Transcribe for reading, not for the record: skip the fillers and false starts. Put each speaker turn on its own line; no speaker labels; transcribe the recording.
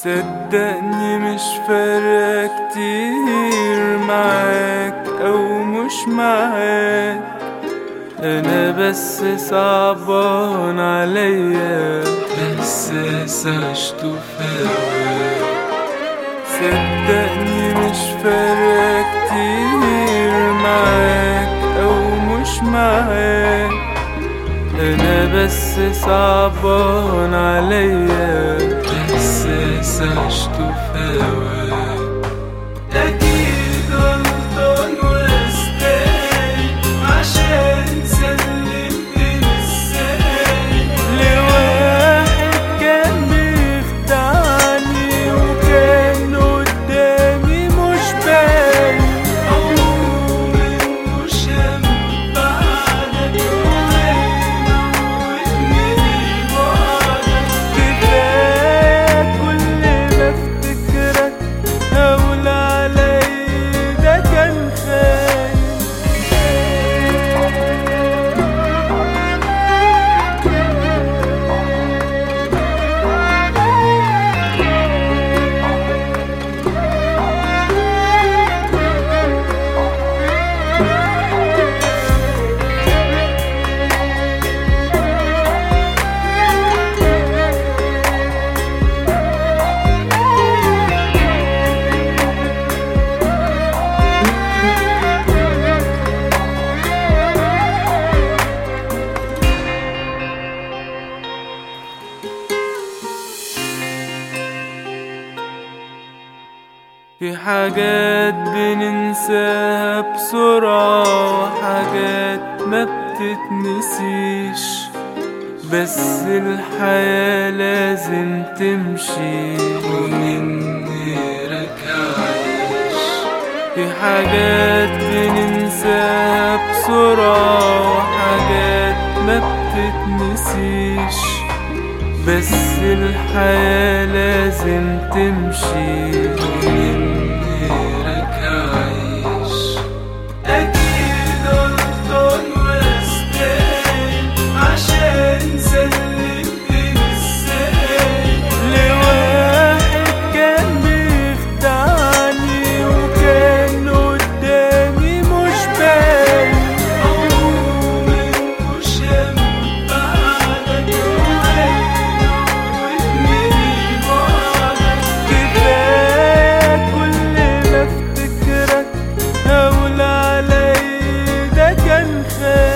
صدقني مش فارقة كتير معاك أو مش معاك، أنا بس صعبان عليا إحساس عشته في هواك. صدقني مش فارقة كتير معاك أو مش معاك، أنا بس صعبان عليا إحساس عشته في هواك. أكيد غلطان واستاهل عشان سلمت إزاي لواحد كان بيخدعني وكان قدامي مش باين. عمري مش هنبعدك وهيموتني بعدك، كفاية كل ما افتكرك هقول علي ده كان خاين. في حاجات بننساها بسرعة وحاجات ما بتتنسيش، بس الحياة لازم تمشي ومن غيرك عايش. في حاجات بننساها بسرعة وحاجات ما بتتنسيش، بس الحياة لازم تمشي ومن غيرك عايش. أكيد غلطان واستاهل عشان سلمت إزاي لواحد كان بيخدعني وكان قدامي مش باين. عمري مش هنبعدك هقول علي ده كان خير.